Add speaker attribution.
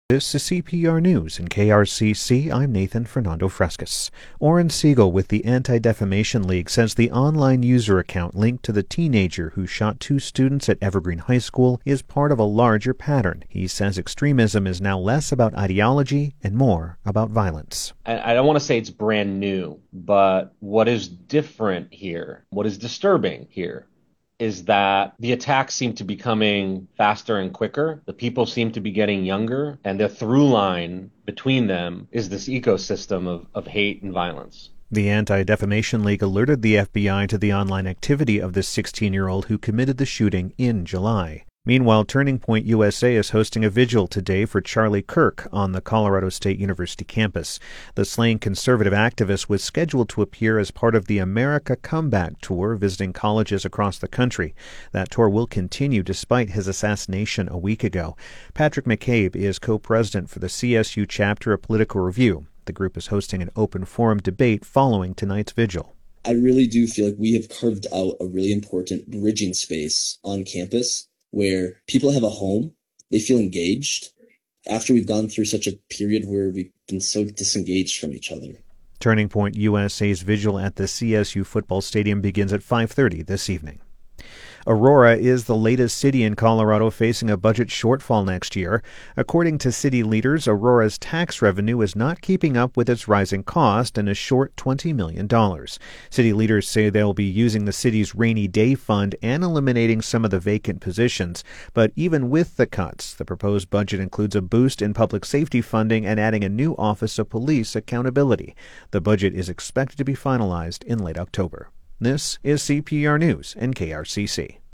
Speaker 1: This is CPR News in KRCC. I'm Nathan Fernando Frescas. Oren Siegel with the Anti-Defamation League says the online user account linked to the teenager who shot two students at Evergreen High School is part of a larger pattern. He says extremism is now less about ideology and more about violence.
Speaker 2: I don't want to say it's brand new, but what is different here, what is disturbing here, is that the attacks seem to be coming faster and quicker. The people seem to be getting younger, and the through line between them is this ecosystem of hate and violence.
Speaker 1: The Anti-Defamation League alerted the FBI to the online activity of this 16-year-old who committed the shooting in July. Meanwhile, Turning Point USA is hosting a vigil today for Charlie Kirk on the Colorado State University campus. The slain conservative activist was scheduled to appear as part of the America Comeback Tour, visiting colleges across the country. That tour will continue despite his assassination a week ago. Patrick McCabe is co-president for the CSU chapter of Political Review. The group is hosting an open forum debate following tonight's vigil.
Speaker 3: I really do feel like we have carved out a really important bridging space on campus where people have a home, they feel engaged, after we've gone through such a period where we've been so disengaged from each other.
Speaker 1: Turning Point USA's vigil at the CSU football stadium begins at 5:30 this evening. Aurora is the latest city in Colorado facing a budget shortfall next year. According to city leaders, Aurora's tax revenue is not keeping up with its rising cost and is short $20 million. City leaders say they'll be using the city's rainy day fund and eliminating some of the vacant positions. But even with the cuts, the proposed budget includes a boost in public safety funding and adding a new Office of Police Accountability. The budget is expected to be finalized in late October. This is CPR News and KRCC.